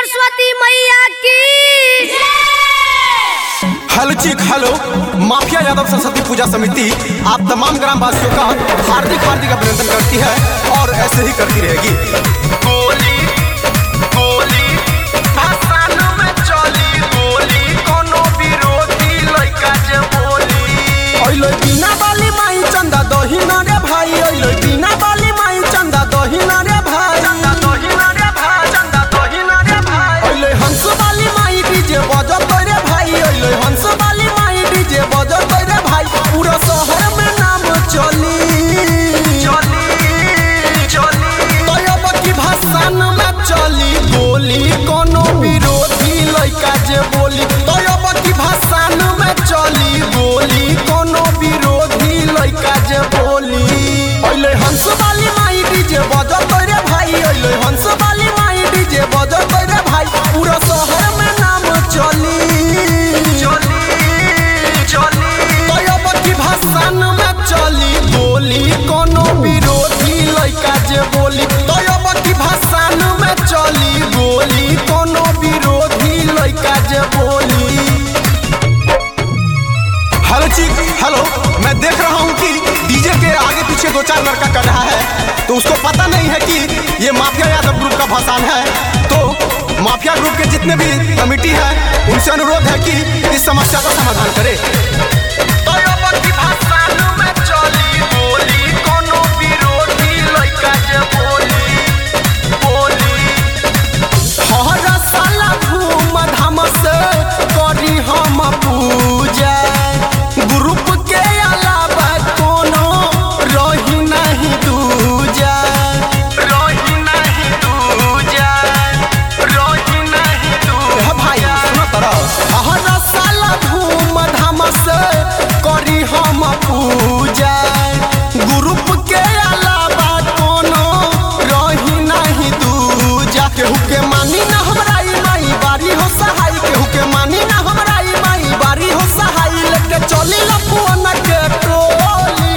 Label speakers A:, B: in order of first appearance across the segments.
A: सरस्वती मैया की।
B: Hello mafia Yadav Saraswati Puja Samiti आप तमाम ग्रामवासियों का हार्दिक अभिनंदन करती है और ऐसे ही करती रहेगी। गोली गोली भाषण में चली गोली कोनो विरोधी लइका जे बोली ओइलो बिना बाली माई चंदा दहिना रे भाई ओइलो बिना बाली माई चंदा दहिना रे भाई चंदा दहिना रे भाई चंदा दहिना रे भाई ओइलो हंस बाली माई डीजे बजत रे भाई ओइलो हंस बाली माई डीजे बजत रे भाई पूरा शहर में नाम चली चली चली तयब की भाषण में चली गोली कोनो विरोधी लइका जे बोली तयब की भाषण में चली गोली कोनो विरोधी लइका जे बोली ओइले हंस वाली माई डीजे बजत रे भाई ओइले हंस वाली माई डीजे बजत रे भाई पूरा शहर में नाम चली चली चली तयब की भाषण में चली गोली कोनो विरोधी लइका जे बोली तयब की भाषण में चली गोली कोनो विरोधी लइका जे बोली। हेलो मैं देख रहा हूँ कि डीजे के आगे पीछे दो चार लड़का कर रहा है तो उसको पता नहीं है कि ये माफिया यादव ग्रुप का भाषण है। तो माफिया ग्रुप के जितने भी कमेटी है उनसे अनुरोध है कि इस समस्या का समाधान करे। हम पूजा ग्रुप के अलावा कोनो रही नहीं दूजा रही नहीं दूजा रही नहीं दूजा भाई सुनो तरह हर साल धूम धाम से करी हम पूजा ग्रुप के अलावा कोनो रही नहीं दूजा केहू के मानी ना हमरा माई बारी हो सहाय केहू के मानी ना हमरा बारी हो सहाय लेके चली लपुअन के टोली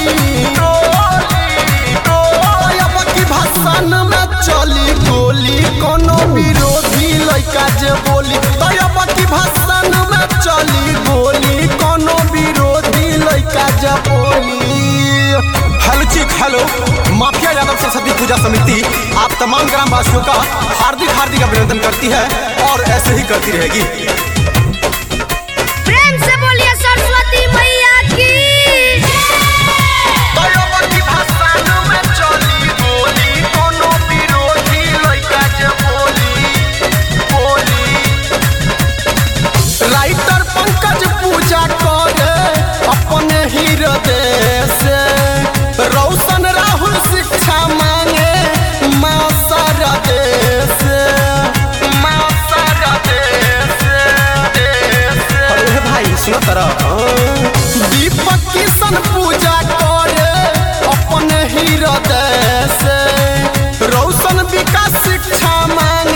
B: अब की भाषण में चली गोली कोनो विरोधी लइका जे बोली अब की भाषण में चली गोली कोनो विरोधी लइका जे बोली। हेलो माफिया यादव सरस्वती पूजा समिति आप तमाम ग्रामवासियों का हार्दिक अभिनंदन करती है और ऐसे ही करती रहेगी।
A: सरस्वती मैया की।
B: राइटर पंकज पूजा करे अपने ही हृदय से रोशन राहुल शिक्षा मांगे माँ सरदे से माँ सरदे से अरे भाई सुनो तरह दीपक किशन पूजा करे अपने ही हृदय से रोशन विकास शिक्षा मांगे